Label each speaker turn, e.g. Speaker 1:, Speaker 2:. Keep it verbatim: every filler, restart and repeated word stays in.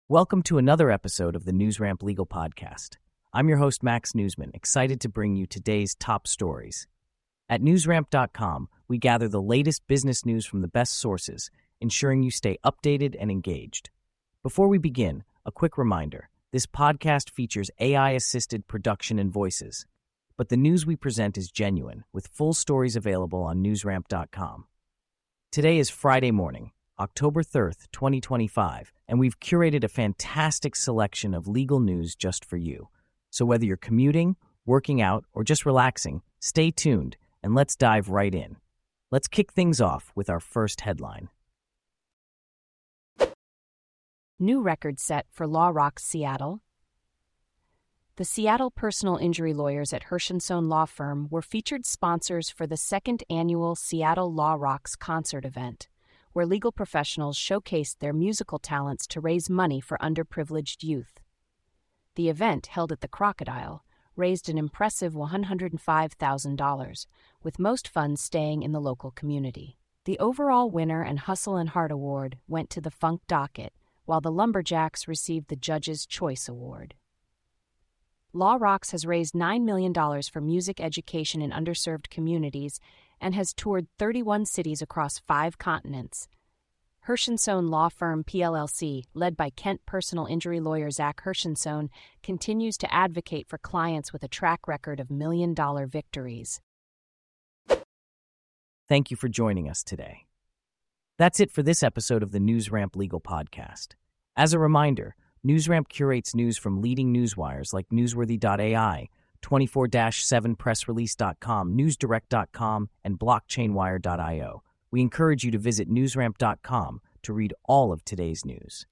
Speaker 1: Welcome to another episode of the NewsRamp Legal Podcast. I'm your host, Max Newsman, excited to bring you today's top stories. At newsramp dot com, we gather the latest business news from the best sources, ensuring you stay updated and engaged. Before we begin, a quick reminder. This podcast features A I-assisted production and voices, but the news we present is genuine, with full stories available on newsramp dot com. Today is Friday morning, October third, twenty twenty-five, and we've curated a fantastic selection of legal news just for you. So whether you're commuting, working out, or just relaxing, stay tuned and let's dive right in. Let's kick things off with our first headline.
Speaker 2: New record set for Law Rocks Seattle. The Seattle personal injury lawyers at Hershenson Law Firm were featured sponsors for the second annual Seattle Law Rocks concert event, where legal professionals showcased their musical talents to raise money for underprivileged youth. The event, held at the Crocodile, raised an impressive one hundred five thousand dollars, with most funds staying in the local community. The overall winner and Hustle and Heart Award went to the Funk Docket, while the Lumberjacks received the Judge's Choice Award. Law Rocks has raised nine million dollars for music education in underserved communities and has toured thirty-one cities across five continents. Hershenson Law Firm P L L C, led by Kent personal injury lawyer Zach Hershenson, continues to advocate for clients with a track record of million-dollar victories.
Speaker 1: Thank you for joining us today. That's it for this episode of the NewsRamp Legal Podcast. As a reminder, NewsRamp curates news from leading newswires like newsworthy dot A I, twenty-four seven press release dot com, newsdirect dot com, and blockchain wire dot io. We encourage you to visit newsramp dot com to read all of today's news.